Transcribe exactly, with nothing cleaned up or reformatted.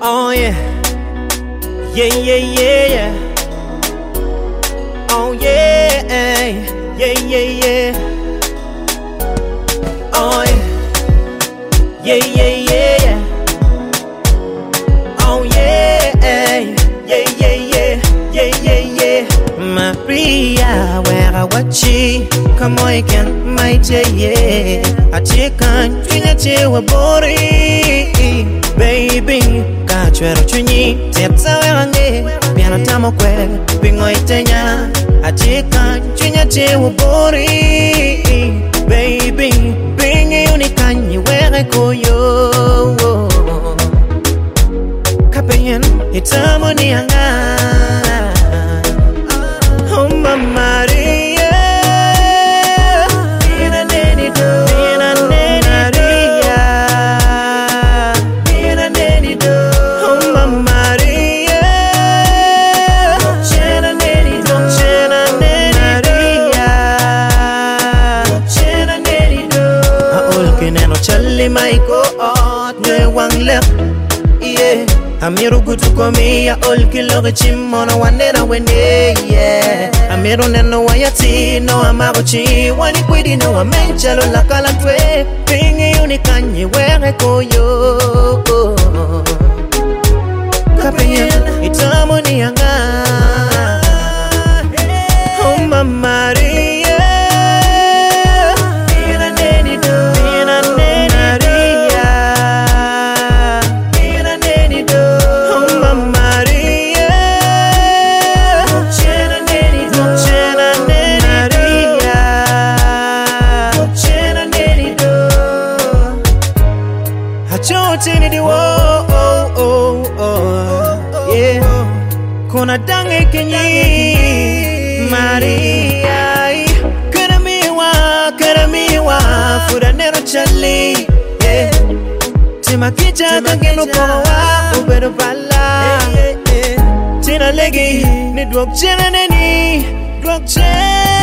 Oh yeah, yeah, yeah, yeah, yeah. Oh yeah, yeah, yeah, yeah. Oh yeah, yeah, yeah, yeah, yeah. Oh yeah, yeah, yeah, yeah, yeah, yeah, yeah. Maria, where I watch you, come on again, my day. I check on you, we're boring, baby. Kachwero chunyi, tepsa wewange, piano tamo kwe, pingo itenya. I check on you, we're boring, baby. Pingi unikanyi, where I go yo. Kapayen, it's a money anga. Oh, Maria, in a nanny do, in a nanny do, in a nanny do. Oh, Maria, Chena nanny do, Chena nanny do, Chena nanny do. I all can no chali my go out, no one left, yeah. Amiru gutu komi ya all kilo chimona wanera wende yeah. Amiru neno wayati no amarochi wani kwidi no amenchalo la kalantwe pingi unikanyi were koyo kapen itamoni yanga oh Maria ina neni do ina neni ina neni do Chini di wo oh oh oh yeah kuna dange kenyi Maria kana miwa kana miwa fura nero chali yeah tima kicha kangeno kwa ubero bala tina legi ni dwok chena neni dwok chena